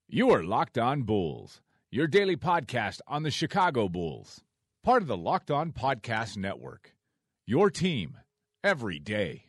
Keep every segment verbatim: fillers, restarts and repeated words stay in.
You are Locked On Bulls, your daily podcast on the Chicago Bulls. Part of the Locked On Podcast Network. Your team every day.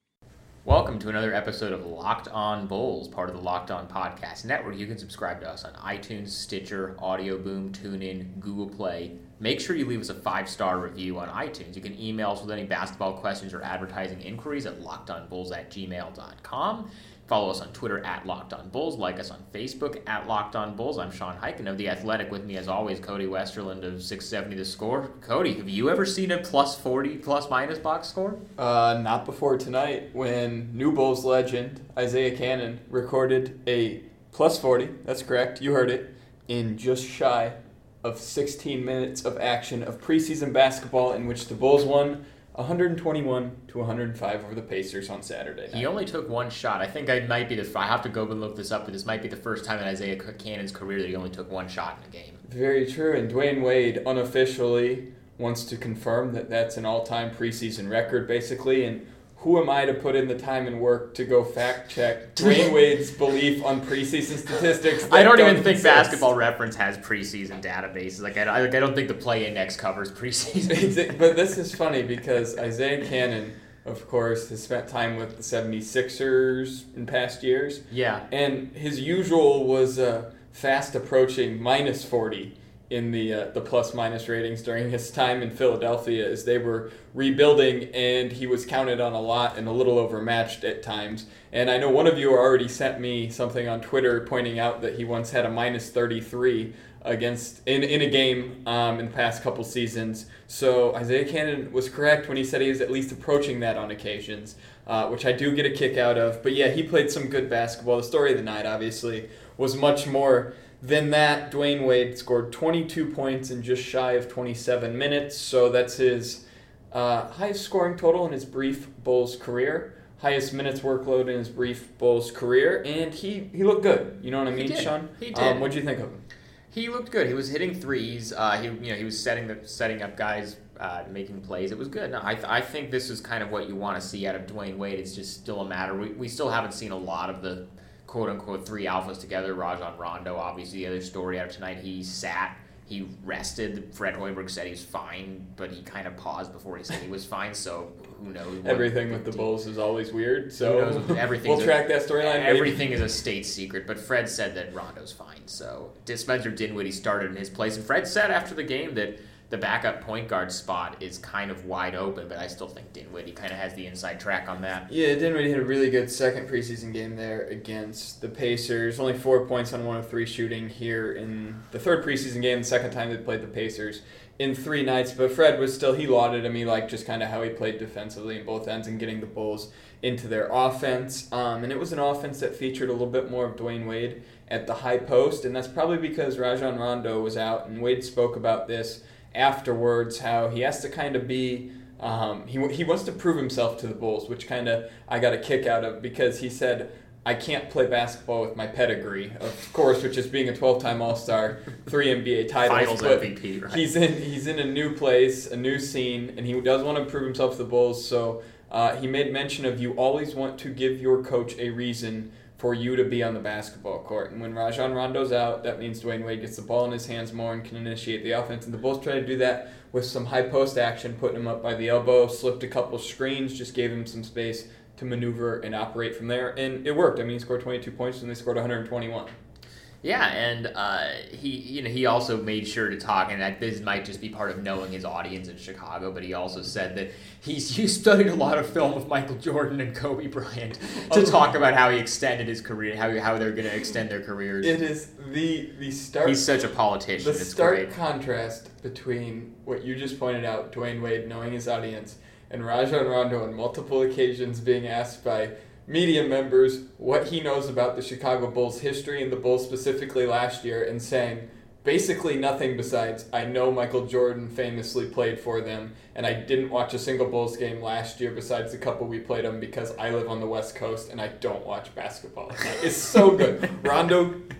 Welcome to another episode of Locked On Bulls, part of the Locked On Podcast Network. You can subscribe to us on iTunes, Stitcher, Audio Boom, TuneIn, Google Play. Make sure you leave us a five-star review on iTunes. You can email us with any basketball questions or advertising inquiries at lockedonbulls at gmail dot com. Follow us on Twitter at Locked On Bulls. Like us on Facebook at Locked On Bulls. I'm Sean Highkin of The Athletic. With me, as always, Cody Westerland of six seventy The Score. Cody, have you ever seen a plus forty, plus minus box score? Uh, not before tonight, when new Bulls legend Isaiah Canaan recorded a plus forty, that's correct, you heard it, in just shy of sixteen minutes of action of preseason basketball in which the Bulls won one twenty-one to one hundred five over the Pacers on Saturday night. He only took one shot. I think I might be the. I have to go and look this up, but this might be the first time in Isaiah Canaan's career that he only took one shot in a game. Very true. And Dwayne Wade unofficially wants to confirm that that's an all-time preseason record, basically. And who am I to put in the time and work to go fact-check Dwayne Wade's belief on preseason statistics? I don't, don't even exist. think Basketball Reference has preseason databases. Like I, I don't think the Play Index covers preseason. But this is funny because Isaiah Canaan, of course, has spent time with the seventy-sixers in past years. Yeah. And his usual was uh, fast approaching minus forty in the uh, the plus-minus ratings during his time in Philadelphia as they were rebuilding, and he was counted on a lot and a little overmatched at times. And I know one of you already sent me something on Twitter pointing out that he once had a minus thirty-three against in, in a game um, in the past couple seasons. So Isaiah Canaan was correct when he said he was at least approaching that on occasions, uh, which I do get a kick out of. But yeah, he played some good basketball. The story of the night, obviously, was much more than that. Dwayne Wade scored twenty-two points in just shy of twenty-seven minutes, so that's his uh, highest scoring total in his brief Bulls career, highest minutes workload in his brief Bulls career, and he, he looked good. You know what I mean, he did. Sean? He did. Um, what'd you think of him? He looked good. He was hitting threes. Uh, he you know he was setting the setting up guys, uh, making plays. It was good. No, I th- I think this is kind of what you want to see out of Dwayne Wade. It's just still a matter. We we still haven't seen a lot of the quote-unquote three alphas together. Rajon Rondo, obviously, the other story out of tonight. He sat, he rested. Fred Hoiberg said he was fine, but he kind of paused before he said he was fine, so who knows? Everything with the Bulls is always weird, so we'll a, track that storyline. Everything is a state secret, but Fred said that Rondo's fine, so Spencer Dinwiddie started in his place, and Fred said after the game that the backup point guard spot is kind of wide open, but I still think Dinwiddie kind of has the inside track on that. Yeah, Dinwiddie had a really good second preseason game there against the Pacers. Only four points on one of three shooting here in the third preseason game, the second time they played the Pacers in three nights. But Fred was still, he lauded him. He liked just kind of how he played defensively in both ends and getting the Bulls into their offense. Um, and it was an offense that featured a little bit more of Dwayne Wade at the high post, and that's probably because Rajon Rondo was out, and Wade spoke about this afterwards, how he has to kind of be, um, he he wants to prove himself to the Bulls, which kind of I got a kick out of, because he said, I can't play basketball with my pedigree, of course, which is being a twelve-time All-Star, three N B A titles. Finals but M V P, right? He's in, he's in a new place, a new scene, and he does want to prove himself to the Bulls, so uh, he made mention of you always want to give your coach a reason for you to be on the basketball court. And when Rajon Rondo's out, that means Dwayne Wade gets the ball in his hands more and can initiate the offense. And the Bulls try to do that with some high post action, putting him up by the elbow, slipped a couple screens, just gave him some space to maneuver and operate from there. And it worked. I mean, he scored twenty-two points and they scored one hundred twenty-one. Yeah, and uh, he, you know, he also made sure to talk, and that this might just be part of knowing his audience in Chicago. But he also said that he's he studied a lot of film of Michael Jordan and Kobe Bryant to oh. talk about how he extended his career, how how they're going to extend their careers. It is the the stark. He's such a politician. The it's stark great. contrast between what you just pointed out, Dwayne Wade knowing his audience, and Rajon Rondo on multiple occasions being asked by media members what he knows about the Chicago Bulls history and the Bulls specifically last year, and saying basically nothing besides, I know Michael Jordan famously played for them, and I didn't watch a single Bulls game last year besides the couple we played them because I live on the West Coast and I don't watch basketball. It's so good. Rondo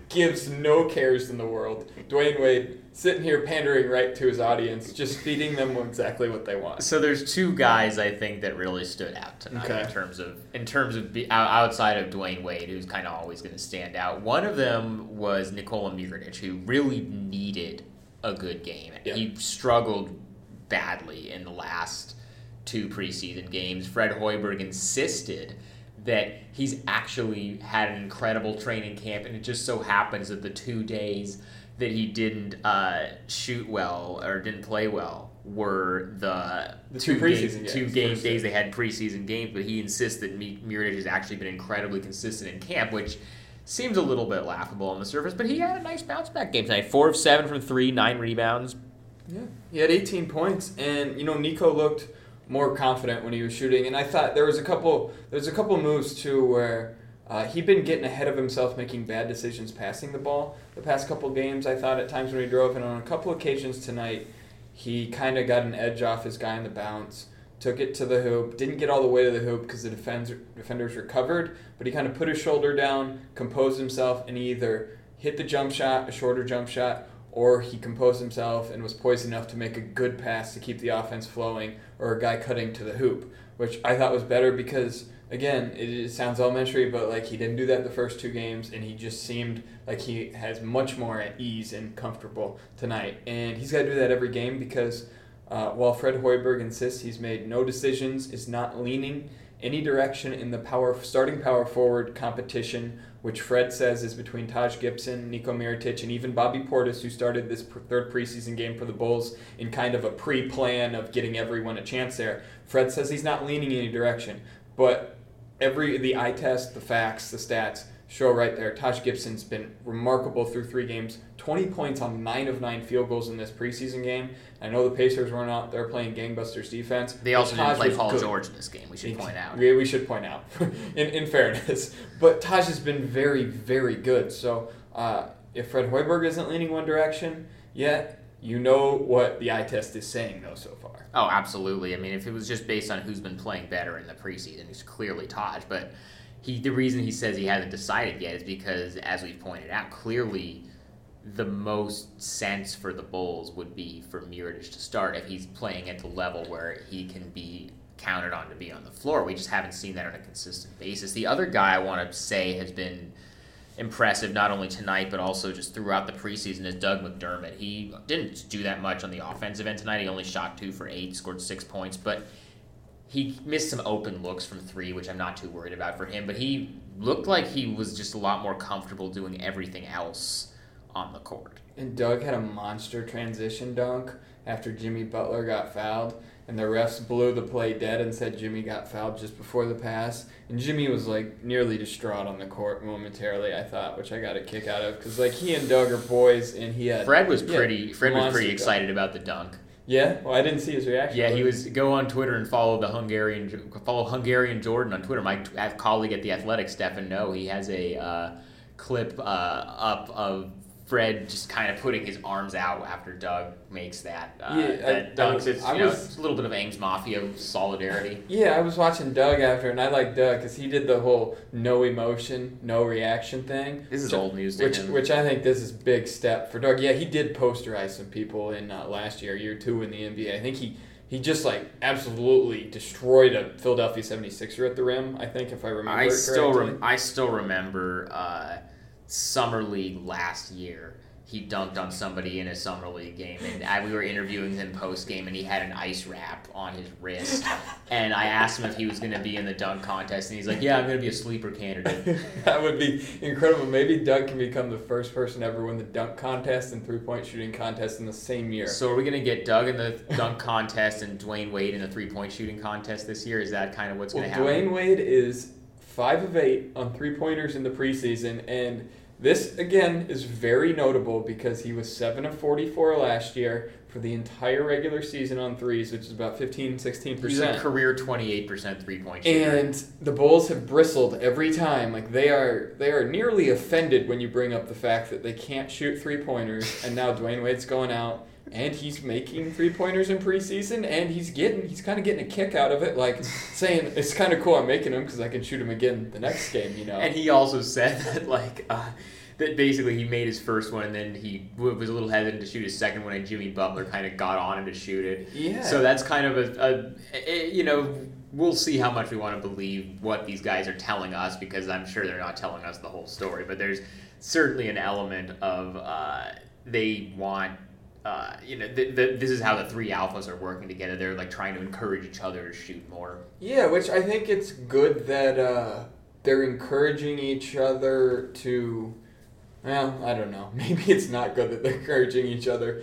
gives no cares in the world. Dwayne Wade sitting here pandering right to his audience, just feeding them exactly what they want. So there's two guys I think that really stood out tonight Okay. in terms of in terms of be, outside of Dwayne Wade, who's kind of always going to stand out. One of them was Nikola Mirotic, who really needed a good game. Yeah. He struggled badly in the last two preseason games. Fred Hoiberg insisted that he's actually had an incredible training camp, and it just so happens that the two days that he didn't uh, shoot well or didn't play well were the, The two, two preseason game, games, two game first days they had preseason games, but he insists that Mirotic has actually been incredibly consistent in camp, which seems a little bit laughable on the surface, but he had a nice bounce-back game tonight. Four of seven from three, nine rebounds. Yeah, he had eighteen points, and you know Nico looked more confident when he was shooting. And I thought there was a couple, there's a couple moves too where uh, he'd been getting ahead of himself, making bad decisions passing the ball the past couple games. I thought at times when he drove, and on a couple occasions tonight, he kind of got an edge off his guy in the bounce, took it to the hoop, didn't get all the way to the hoop because the defense, defenders recovered, but he kind of put his shoulder down, composed himself, and he either hit the jump shot, a shorter jump shot, or he composed himself and was poised enough to make a good pass to keep the offense flowing, or a guy cutting to the hoop, which I thought was better because, again, it, it sounds elementary, but like he didn't do that the first two games, and he just seemed like he has much more at ease and comfortable tonight. And he's got to do that every game because uh, while Fred Hoiberg insists he's made no decisions, is not leaning any direction in the power starting power forward competition, which Fred says is between Taj Gibson, Niko Mirotic, and even Bobby Portis, who started this third preseason game for the Bulls in kind of a pre-plan of getting everyone a chance there. Fred says he's not leaning any direction, but every the eye test, the facts, the stats show right there. Taj Gibson's been remarkable through three games, twenty points on nine of nine field goals in this preseason game. I know the Pacers weren't out there playing gangbusters defense. They also Taj didn't play was Paul good. George in this game, we should point out. We, we should point out, in, in fairness. But Taj has been very, very good. So uh, if Fred Hoiberg isn't leaning one direction yet, you know what the eye test is saying, though, so far. Oh, absolutely. I mean, if it was just based on who's been playing better in the preseason, it's clearly Taj. But he, the reason he says he hasn't decided yet is because, as we've pointed out, clearly the most sense for the Bulls would be for Mirotic to start if he's playing at the level where he can be counted on to be on the floor. We just haven't seen that on a consistent basis. The other guy I want to say has been impressive not only tonight but also just throughout the preseason is Doug McDermott. He didn't do that much on the offensive end tonight. He only shot two for eight, scored six points, but he missed some open looks from three, which I'm not too worried about for him, but he looked like he was just a lot more comfortable doing everything else on the court. And Doug had a monster transition dunk after Jimmy Butler got fouled, and the refs blew the play dead and said Jimmy got fouled just before the pass. And Jimmy was like nearly distraught on the court momentarily, I thought, which I got a kick out of because like he and Doug are boys, and he had Fred was yeah, pretty. Fred was pretty monster excited dunk. about the dunk. Yeah, well, I didn't see his reaction. Yeah, he was. Go on Twitter and follow the Hungarian follow Hungarian Jordan on Twitter. My colleague at the Athletic, Stefan No, he has a uh, clip uh, up of Fred just kind of putting his arms out after Doug makes that, uh, Yeah, that I- dunks. I- It's, I you know, was- it's a little bit of Ames Mafia solidarity. Yeah, I was watching Doug after, and I like Doug because he did the whole no emotion, no reaction thing. This is which- old news to Which, him. which I think this is big step for Doug. Yeah, he did posterize some people in uh, last year, year two in the N B A. I think he, he just like absolutely destroyed a Philadelphia seventy-sixer at the rim, I think, if I remember I it still correctly. rem- I still remember uh, Summer League last year. He dunked on somebody in a Summer League game, and I, we were interviewing him post-game, and he had an ice wrap on his wrist. And I asked him if he was going to be in the dunk contest, and he's like, yeah, I'm going to be a sleeper candidate. That would be incredible. Maybe Doug can become the first person ever to win the dunk contest and three-point shooting contest in the same year. So are we going to get Doug in the dunk contest and Dwayne Wade in the three-point shooting contest this year? Is that kind of what's Well, going to happen? Dwayne Wade is five of eight on three-pointers in the preseason, and this, again, is very notable because he was seven of forty-four last year for the entire regular season on threes, which is about fifteen, sixteen He's a percent. career twenty-eight percent three-point shooter. And the Bulls have bristled every time. Like they are they are nearly offended when you bring up the fact that they can't shoot three-pointers, and now Dwayne Wade's going out and he's making three-pointers in preseason, and he's getting he's kind of getting a kick out of it, like saying it's kind of cool I'm making them because I can shoot them again the next game, you know. And he also said that, like, uh, that basically he made his first one and then he was a little hesitant to shoot his second one, and Jimmy Butler kind of got on him to shoot it. Yeah. So that's kind of a, a, a you know, we'll see how much we want to believe what these guys are telling us, because I'm sure they're not telling us the whole story. But there's certainly an element of uh, they want, uh, you know, th- th- this is how the three alphas are working together. They're like trying to encourage each other to shoot more. Yeah, which I think it's good that uh, they're encouraging each other to, well, I don't know. Maybe it's not good that they're encouraging each other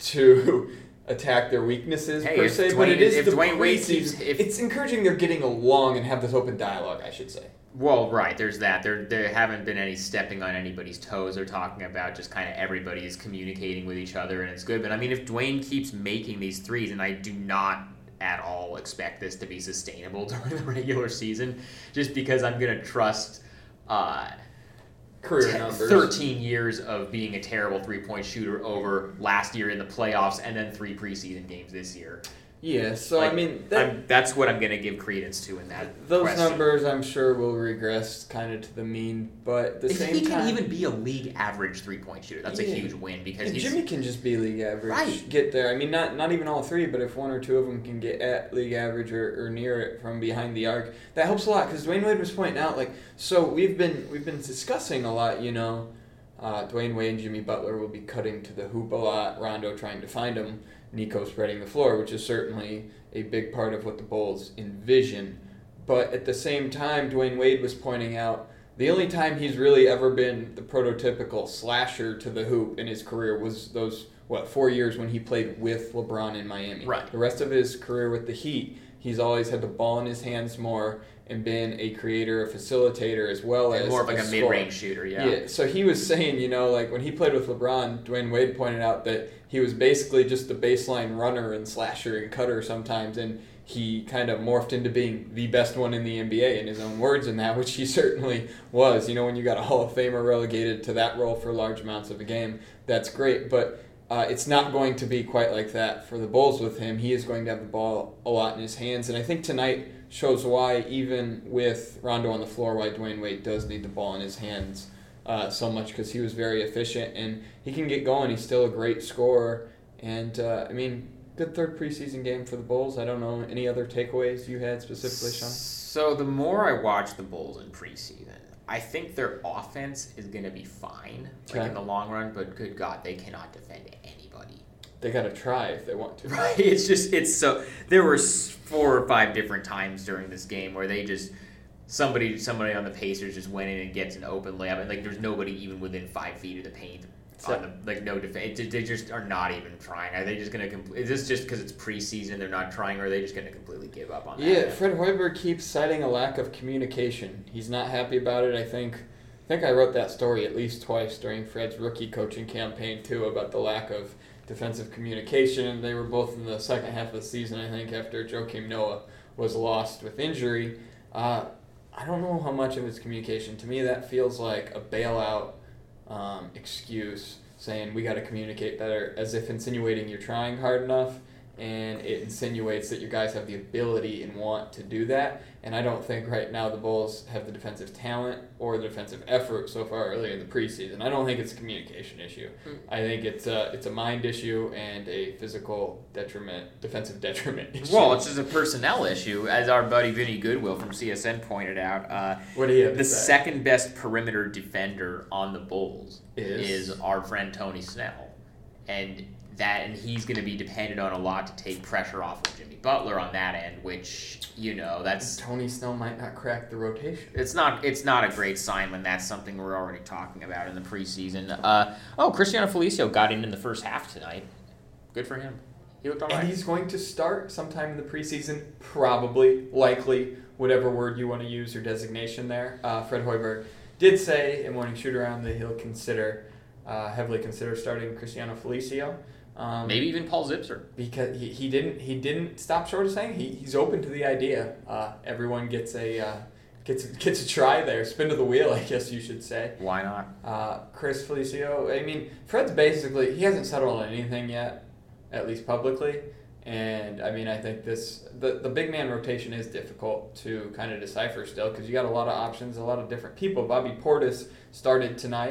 to attack their weaknesses hey, per if se, Dwayne, but it is if the Dwayne Wade keeps, preseason. if, It's encouraging they're getting along and have this open dialogue, I should say. Well, right, there's that. There there haven't been any stepping on anybody's toes. They're talking about just kind of everybody is communicating with each other, and it's good. But, I mean, if Dwayne keeps making these threes, and I do not at all expect this to be sustainable during the regular season, just because I'm going to trust uh, Career t- numbers. thirteen years of being a terrible three-point shooter over last year in the playoffs and then three preseason games this year. Yeah, so Like, I mean, that, I'm, that's what I'm going to give credence to in that those question. numbers I'm sure will regress kind of to the mean, but at the If same he time, can even be a league average three-point shooter, that's Yeah. a huge win, because and he's Jimmy can just be league average. Right. Get there. I mean, not not even all three, but if one or two of them can get at league average or, or near it from behind the arc, that helps a lot. Because Dwayne Wade was pointing out, like, so we've been we've been discussing a lot. You know, uh, Dwayne Wade and Jimmy Butler will be cutting to the hoop a lot. Rondo trying to find him. Nico spreading the floor, which is certainly a big part of what the Bulls envision. But at the same time, Dwayne Wade was pointing out the only time he's really ever been the prototypical slasher to the hoop in his career was those, what, four years when he played with LeBron in Miami. Right. The rest of his career with the Heat, he's always had the ball in his hands more and been a creator, a facilitator, as well as more of like a, scorer. mid-range shooter, yeah. Yeah, so he was saying, you know, like when he played with LeBron, Dwayne Wade pointed out that he was basically just the baseline runner and slasher and cutter sometimes, and he kind of morphed into being the best one in the N B A in his own words in that, which he certainly was. You know, when you got a Hall of Famer relegated to that role for large amounts of a game, that's great, but uh, it's not going to be quite like that for the Bulls with him. He is going to have the ball a lot in his hands, and I think tonight shows why, even with Rondo on the floor, why Dwayne Wade does need the ball in his hands uh, so much, because he was very efficient and he can get going. He's still a great scorer, and uh, I mean, good third preseason game for the Bulls. I don't know any other takeaways you had specifically, Sean? So the more I watch the Bulls in preseason, I think their offense is going to be fine, like Okay. in the long run. But good God, they cannot defend anybody. They got to try if they want to. Right? It's just it's so. There were s- four or five different times during this game where they just somebody somebody on the Pacers just went in and gets an open layup, and like there's nobody even within five feet of the paint. So- On the, like no defense, they just are not even trying. Are they just going to? Compl- is this just because it's preseason they're not trying, or are they just going to completely give up on that? Yeah, Fred Hoiberg keeps citing a lack of communication. He's not happy about it. I think I think I wrote that story at least twice during Fred's rookie coaching campaign too, about the lack of defensive communication. They were both in the second half of the season, I think, after Joakim Noah was lost with injury. Uh, I don't know how much of it's communication. To me, that feels like a bailout um, excuse, saying we got to communicate better, as if insinuating you're trying hard enough, and it insinuates that you guys have the ability and want to do that. And I don't think right now the Bulls have the defensive talent or the defensive effort so far early in the preseason. I don't think it's a communication issue. Mm. I think it's a, it's a mind issue and a physical detriment, defensive detriment issue. Well, it's just a personnel issue, as our buddy Vinny Goodwill from C S N pointed out. Uh, what do you have to the say? second best perimeter defender on the Bulls Is? is our friend Tony Snell, and that and he's going to be depended on a lot to take pressure off of Jimmy Butler on that end, which you know that's Tony Snell might not crack the rotation. it's not it's not a great sign when that's something we're already talking about in the preseason. Uh, oh, Cristiano Felicio got in in the first half tonight. Good for him. He looked all right. And he's going to start sometime in the preseason, probably, likely, whatever word you want to use or designation there. Uh, Fred Hoiberg did say in Morning Shoot Around that he'll consider, uh, heavily consider starting Cristiano Felicio. Um, Maybe even Paul Zipser. because he, he didn't he didn't stop short of saying he, he's open to the idea. Uh, everyone gets a uh, gets gets a try there, spin to the wheel, I guess you should say. Why not? Uh, Chris Felicio, I mean, Fred's basically, he hasn't settled on anything yet, at least publicly. And, I mean, I think this, the, the big man rotation is difficult to kind of decipher still, because you got a lot of options, a lot of different people. Bobby Portis started tonight.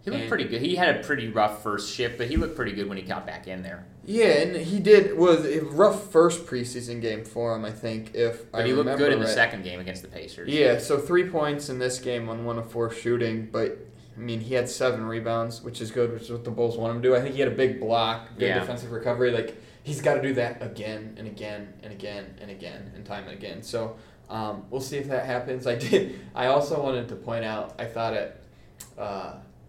He looked and, pretty good. He had a pretty rough first shift, but he looked pretty good when he got back in there. Yeah, and he did was a rough first preseason game for him, I think. If but I he looked remember good in the right. second game against the Pacers. Yeah, so three points in this game on one of four shooting, but I mean he had seven rebounds, which is good, which is what the Bulls want him to do. I think he had a big block, good yeah. defensive recovery. Like he's got to do that again and again and again and again and time and again. So um, we'll see if that happens. I did. I also wanted to point out. I thought it uh,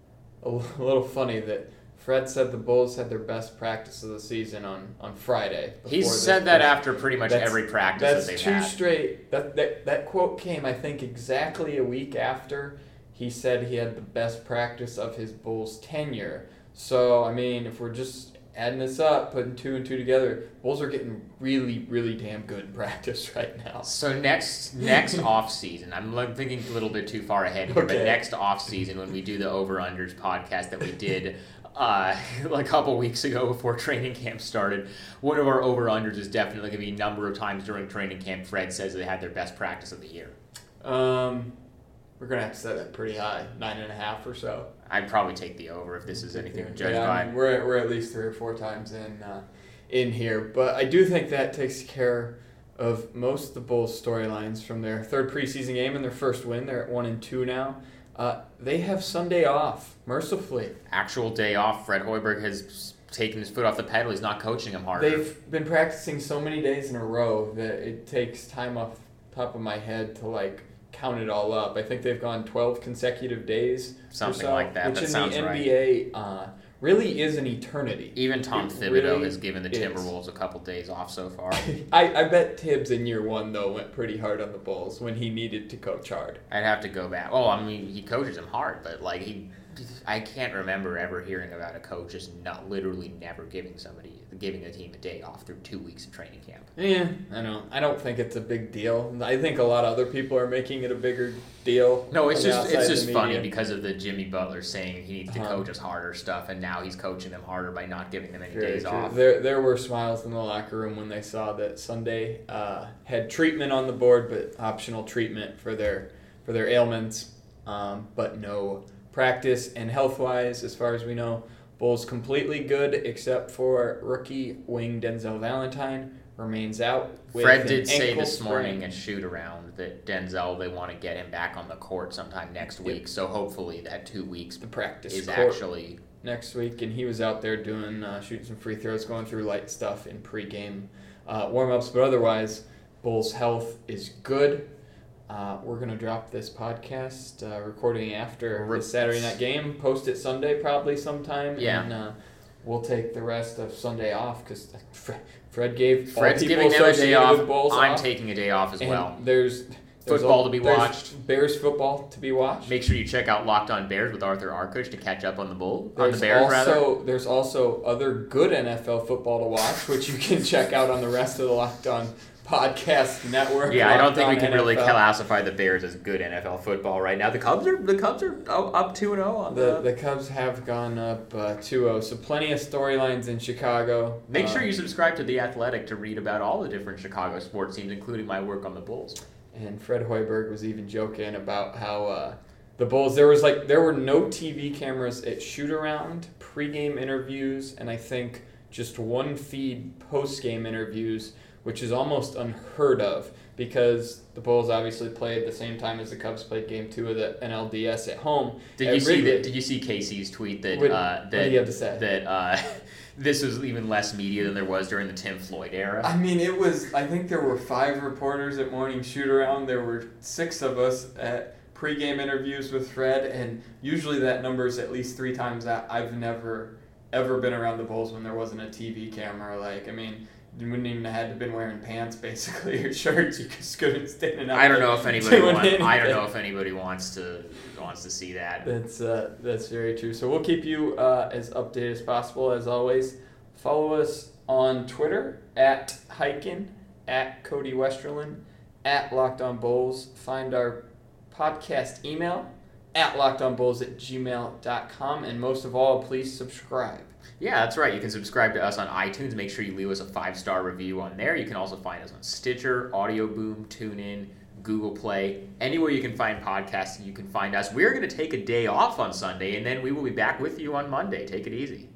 a little funny that Fred said the Bulls had their best practice of the season on, on Friday. He's said that after pretty much that's, every practice that's that they've two had. straight. That, that that quote came, I think, exactly a week after he said he had the best practice of his Bulls tenure. So, I mean, if we're just adding this up, putting two and two together, Bulls are getting really, really damn good in practice right now. So next next off season, I'm thinking a little bit too far ahead here, Okay. but next off season when we do the over unders podcast that we did uh, a couple weeks ago before training camp started, one of our over unders is definitely going to be number of times during training camp Fred says they had their best practice of the year. Um, we're gonna have to set it pretty high, nine and a half or so. I'd probably take the over if this is anything to judge yeah, by. I mean, we're at, we're at least three or four times in uh, in here, but I do think that takes care of most of the Bulls' storylines from their third preseason game and their first win. They're at one and two now. Uh, they have Sunday off, mercifully. Actual day off. Fred Hoiberg has taken his foot off the pedal. He's not coaching him harder. They've been practicing so many days in a row that it takes time off the top of my head to like count it all up. I think they've gone twelve consecutive days, something or so, like that. which That in sounds the right. N B A uh, really is an eternity. Even Tom It Thibodeau really has given the is. Timberwolves a couple days off so far. I, I bet Tibbs in year one, though, went pretty hard on the Bulls when he needed to coach hard. I'd have to go back. Oh, I mean, he coaches them hard, but like he, I can't remember ever hearing about a coach just not literally never giving somebody, giving a team a day off through two weeks of training camp. Yeah, I know. I don't think it's a big deal. I think a lot of other people are making it a bigger deal. No, it's on the just outside it's of the just funny media. because of the Jimmy Butler saying he needs to Uh-huh. coach us harder stuff, and now he's coaching them harder by not giving them any Very days true. off. There, there were smiles in the locker room when they saw that Sunday uh, had treatment on the board, but optional treatment for their for their ailments, um, but no practice. And health-wise, as far as we know, Bulls completely good except for rookie wing Denzel Valentine remains out. With Fred an did say ankle this morning sprain. at shoot around that Denzel they want to get him back on the court sometime next Yep. week. So hopefully that two weeks the practice is court actually next week, and he was out there doing uh, shooting some free throws, going through light stuff in pregame uh, warm-ups. But otherwise, Bulls' health is good. Uh, we're gonna drop this podcast uh, recording after the Saturday night game. Post it Sunday probably sometime. Yeah. And uh, we'll take the rest of Sunday off because Fred, Fred gave Fred's all giving people them a day associated off. with Bulls I'm off. taking a day off as And well. There's, there's Football a- to be there's watched. Bears football to be watched. Make sure you check out Locked On Bears with Arthur Arkush to catch up on the bull on There's the Bears also rather. there's also other good N F L football to watch, which you can check out on the rest of the Locked On Podcast Network. Yeah, I don't Locked think we On can really N F L. classify the Bears as good N F L football right now. The Cubs are the Cubs are up two and zero on The the. the Cubs have gone up uh, two oh, so plenty of storylines in Chicago. Make Uh, sure you subscribe to The Athletic to read about all the different Chicago sports teams, including my work on the Bulls. And Fred Hoiberg was even joking about how uh, the Bulls. There was like there were no T V cameras at shoot around, pregame interviews, and I think just one feed postgame interviews, which is almost unheard of because the Bulls obviously played at the same time as the Cubs played Game Two of the N L D S at home. Did at you see Wrigley. that? Did you see Casey's tweet that What- uh, what that did he have to say? that uh, this was even less media than there was during the Tim Floyd era? I mean, it was. I think there were five reporters at morning shoot around. There were six of us at pregame interviews with Fred, and usually that number is at least three times that. I've never ever been around the Bulls when there wasn't a T V camera. Like, I mean, you wouldn't even have had to been wearing pants basically or shirts. You just couldn't stand up. I don't know if anybody doing wants. I don't anything. know if anybody wants to wants to see that. That's uh, that's very true. So we'll keep you uh, as updated as possible. As always, follow us on Twitter at Hikin, at Cody Westerland, at Locked On Bulls. Find our podcast email at lockedonbulls at gmail dot com, and most of all, please subscribe. Yeah, that's right. You can subscribe to us on iTunes. Make sure you leave us a five-star review on there. You can also find us on Stitcher, Audio Boom, TuneIn, Google Play, anywhere you can find podcasts, you can find us. We're going to take a day off on Sunday, and then we will be back with you on Monday. Take it easy.